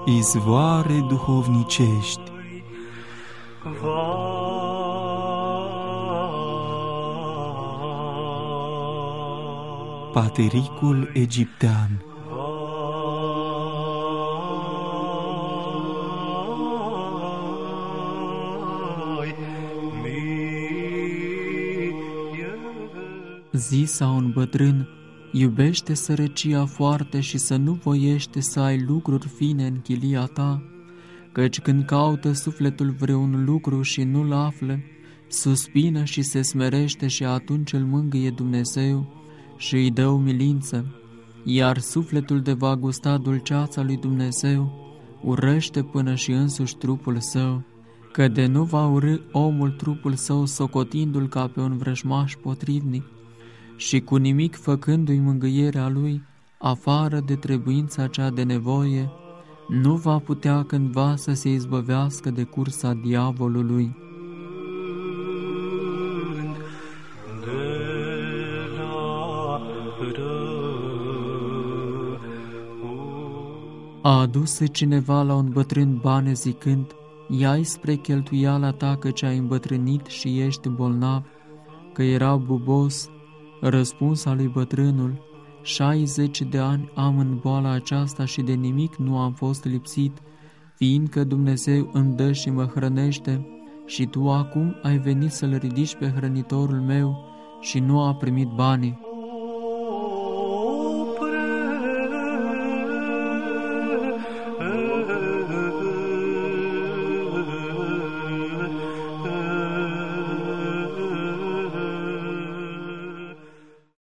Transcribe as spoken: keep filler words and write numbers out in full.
Izvoare duhovnicești. Patericul egiptean. Zisa un bătrân: iubește sărăcia foarte și să nu voiește să ai lucruri fine în chilia ta, căci când caută sufletul vreun lucru și nu-l află, suspină și se smerește și atunci îl mângâie Dumnezeu și îi dă umilință, iar sufletul de va gusta dulceața lui Dumnezeu urăște până și însuși trupul său, că de nu va urâ omul trupul său socotindu-l ca pe un vrăjmaș potrivnic și cu nimic făcându-i mângâierea lui, afară de trebuința cea de nevoie, nu va putea cândva să se izbăvească de cursa diavolului. A adus cineva la un bătrân bani zicând: ia-i spre cheltuiala ta, căci ai îmbătrânit și ești bolnav, că era bubos. Răspunsa lui bătrânul: șaizeci de ani am în boala aceasta și de nimic nu am fost lipsit, fiindcă Dumnezeu îmi dă și mă hrănește, și tu acum ai venit să-l ridici pe hrănitorul meu și nu a primit banii.